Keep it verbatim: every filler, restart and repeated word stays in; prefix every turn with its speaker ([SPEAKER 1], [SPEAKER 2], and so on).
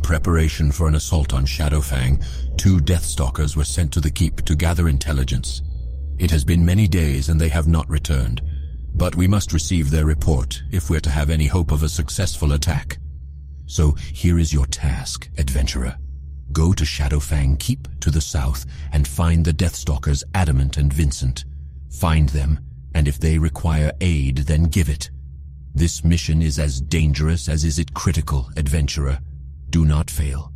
[SPEAKER 1] preparation for an assault on Shadowfang, two Deathstalkers were sent to the Keep to gather intelligence. It has been many days and they have not returned, but we must receive their report if we're to have any hope of a successful attack. So here is your task, adventurer. Go to Shadowfang Keep to the south and find the Deathstalkers Adamant and Vincent. Find them, and if they require aid, then give it. This mission is as dangerous as is it critical, adventurer. Do not fail.